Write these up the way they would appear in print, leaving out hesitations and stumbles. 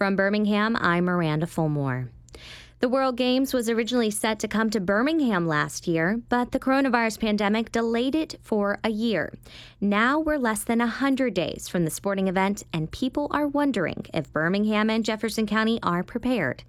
From Birmingham, I'm Miranda Fulmore. The World Games was originally set to come to Birmingham last year, but the coronavirus pandemic delayed it for a year. Now we're less than 100 days from the sporting event, and people are wondering if Birmingham and Jefferson County are prepared.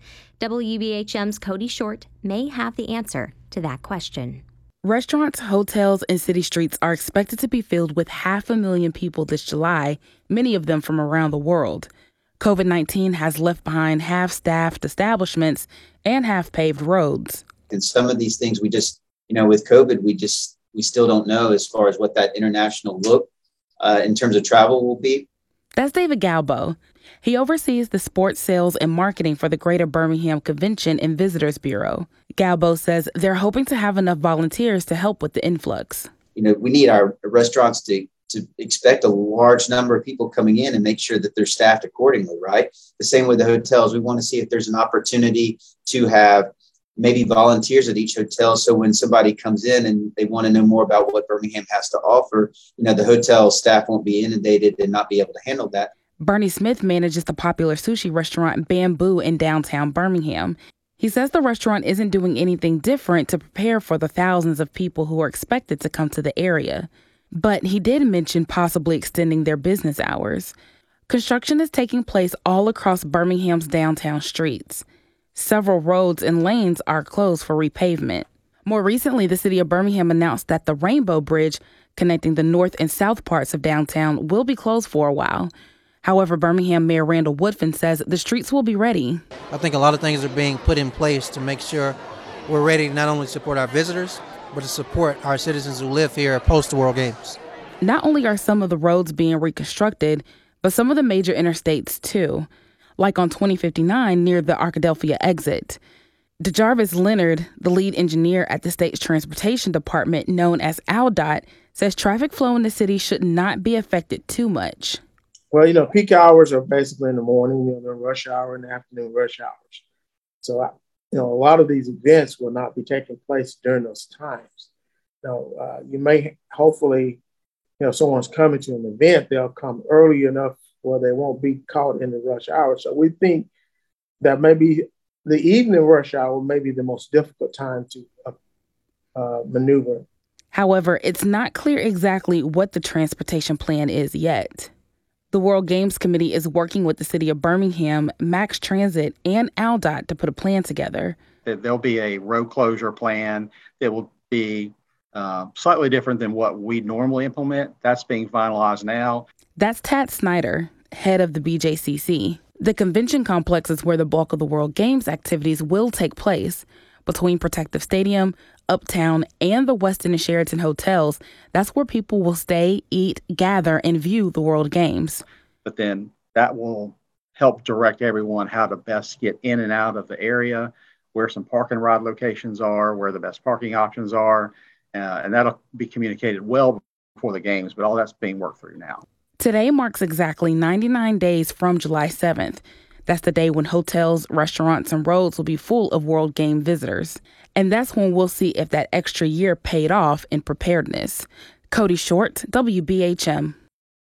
WBHM's Cody Short may have the answer to that question. Restaurants, hotels, and city streets are expected to be filled with 500,000 people this July, many of them from around the world. COVID-19 has left behind half-staffed establishments and half-paved roads. And some of these things we just, with COVID, we still don't know as far as what that international look in terms of travel will be. That's David Galbo. He oversees the sports sales and marketing for the Greater Birmingham Convention and Visitors Bureau. Galbo says they're hoping to have enough volunteers to help with the influx. We need our restaurants to expect a large number of people coming in and make sure that they're staffed accordingly, right? The same with the hotels. We want to see if there's an opportunity to have maybe volunteers at each hotel. So when somebody comes in and they want to know more about what Birmingham has to offer, the hotel staff won't be inundated and not be able to handle that. Bernie Smith manages the popular sushi restaurant Bamboo in downtown Birmingham. He says the restaurant isn't doing anything different to prepare for the thousands of people who are expected to come to the area. But he did mention possibly extending their business hours. Construction is taking place all across Birmingham's downtown streets. Several roads and lanes are closed for repavement. More recently, the city of Birmingham announced that the Rainbow Bridge connecting the north and south parts of downtown will be closed for a while. However, Birmingham Mayor Randall Woodfin says the streets will be ready. I think a lot of things are being put in place to make sure we're ready to not only support our visitors, but to support our citizens who live here post the World Games. Not only are some of the roads being reconstructed, but some of the major interstates too, like on 2059 near the Arkadelphia exit. DeJarvis Leonard, the lead engineer at the state's transportation department known as ALDOT, says traffic flow in the city should not be affected too much. Well, peak hours are basically in the morning, the rush hour and the afternoon rush hours. So, a lot of these events will not be taking place during those times. You may hopefully, if someone's coming to an event, they'll come early enough where they won't be caught in the rush hour. So we think that maybe the evening rush hour may be the most difficult time to maneuver. However, it's not clear exactly what the transportation plan is yet. The World Games Committee is working with the city of Birmingham, Max Transit, and ALDOT to put a plan together. There'll be a road closure plan that will be slightly different than what we normally implement. That's being finalized now. That's Tad Snyder, head of the BJCC. The convention complex is where the bulk of the World Games activities will take place. Between Protective Stadium, Uptown, and the Westin and Sheraton hotels, that's where people will stay, eat, gather, and view the World Games. But then that will help direct everyone how to best get in and out of the area, where some park and ride locations are, where the best parking options are, and that'll be communicated well before the games, but all that's being worked through now. Today marks exactly 99 days from July 7th. That's the day when hotels, restaurants, and roads will be full of World Game visitors. And that's when we'll see if that extra year paid off in preparedness. Cody Short, WBHM.